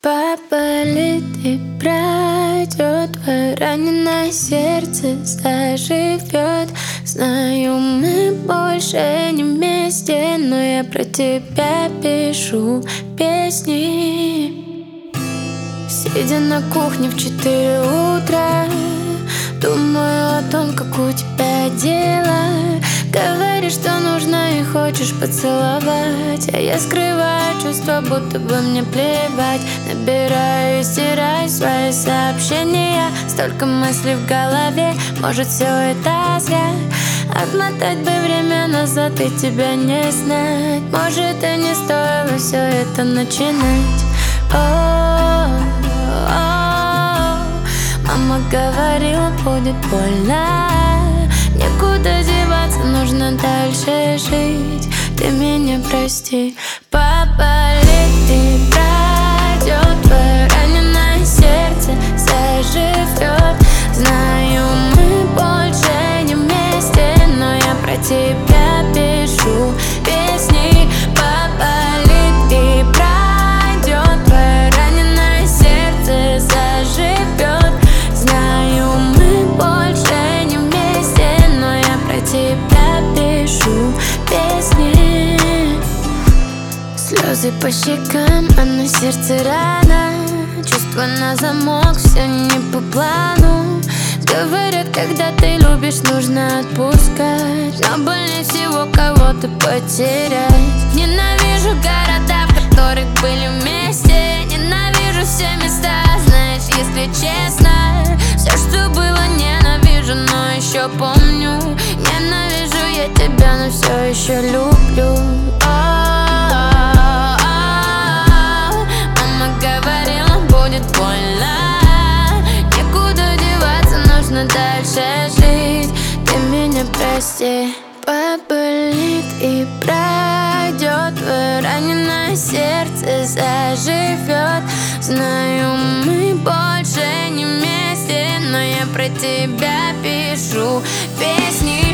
Поболит и пройдет, твое раненое сердце заживет. Знаю, мы больше не вместе, но я про тебя пишу песни. Сидя на кухне в 4 утра, думаю о том, как у тебя дела. Говоришь, что нужно и хочешь поцеловать, а я скрываю чувства, будто бы мне плевать. Набираю и стираю свои сообщения. Столько мыслей в голове, может, все это зря. Отмотать бы время назад и тебя не знать. Может, и не стоило все это начинать. Мама говорила, будет больно. Некуда деваться, нужно дальше жить. Ты меня прости. Поболит и пройдет, твое раненое сердце заживет. Знаю, мы больше не вместе, но я про тебя пишу песни. Поболит и пройдет, твое раненое сердце заживет. Знаю, мы больше не вместе, но я про тебя пишу песни. Слезы по щекам, а на сердце рана. Чувства на замок, все не по плану. Говорят, когда ты любишь, нужно отпускать, но больнее всего кого-то потерять. Ненавижу города, в которых были вместе. Ненавижу все места, знаешь, если честно. Все, что было, ненавижу, но еще помню. Ненавижу я тебя, но все еще люблю. Мама говорила, будет больно. Некуда деваться, нужно дальше жить. Ты меня прости. Поболит и пройдет, твое раненое сердце заживет. Знаю, мы больше не вместе, но я про тебя пишу песни.